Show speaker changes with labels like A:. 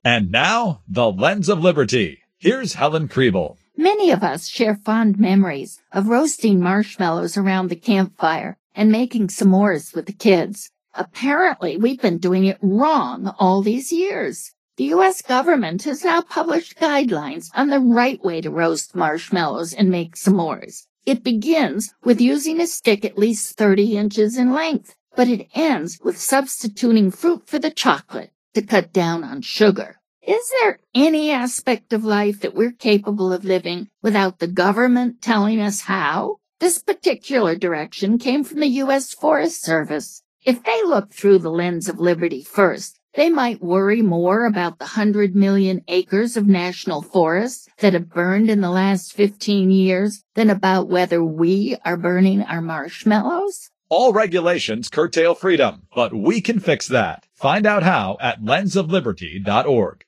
A: And now, the Lens of Liberty. Here's Helen Kriebel.
B: Many of us share fond memories of roasting marshmallows around the campfire and making s'mores with the kids. Apparently, we've been doing it wrong all these years. The U.S. government has now published guidelines on the right way to roast marshmallows and make s'mores. It begins with using a stick at least 30 inches in length, but it ends with substituting fruit for the chocolate to cut down on sugar. Is there any aspect of life that we're capable of living without the government telling us how? This particular direction came from the U.S. Forest Service. If they look through the lens of liberty first, they might worry more about the 100 million acres of national forests that have burned in the last 15 years than about whether we are burning our marshmallows.
A: All regulations curtail freedom, but we can fix that. Find out how at lensofliberty.org.